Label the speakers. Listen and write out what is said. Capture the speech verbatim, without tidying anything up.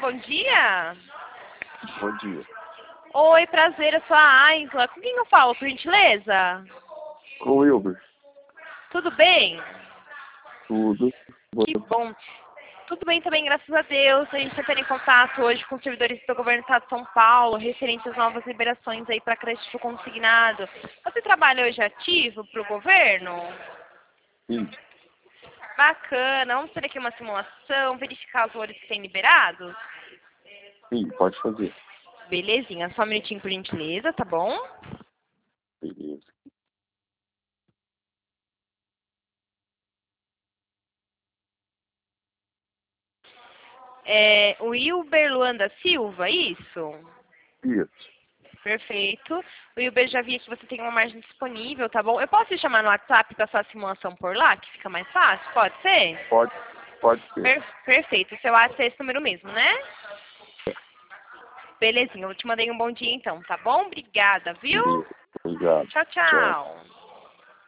Speaker 1: bom dia.
Speaker 2: Bom dia.
Speaker 1: Oi, prazer, eu sou a Aisla. Com quem eu falo, por gentileza?
Speaker 2: Com o Wilber.
Speaker 1: Tudo bem?
Speaker 2: Tudo.
Speaker 1: Que bom. Tudo bem também, graças a Deus. A gente está tendo em contato hoje com os servidores do governo do estado de São Paulo, referente às novas liberações aí para crédito consignado. Você trabalha hoje ativo para o governo?
Speaker 2: Sim.
Speaker 1: Bacana. Vamos fazer aqui uma simulação, verificar os valores que têm liberados?
Speaker 2: Sim, pode fazer.
Speaker 1: Belezinha. Só um minutinho, por gentileza, tá bom?
Speaker 2: Beleza.
Speaker 1: É, o Wilber Luanda Silva, isso?
Speaker 2: Isso.
Speaker 1: Perfeito. O Wilber, já vi que você tem uma margem disponível, tá bom? Eu posso te chamar no WhatsApp para sua simulação por lá, que fica mais fácil? Pode ser?
Speaker 2: Pode, pode ser.
Speaker 1: Per perfeito. O seu WhatsApp é esse número mesmo, né? Belezinha. Eu te mandei um bom dia então, tá bom? Obrigada, viu?
Speaker 2: Beleza. Obrigado.
Speaker 1: Tchau,
Speaker 2: Tchau.
Speaker 1: tchau.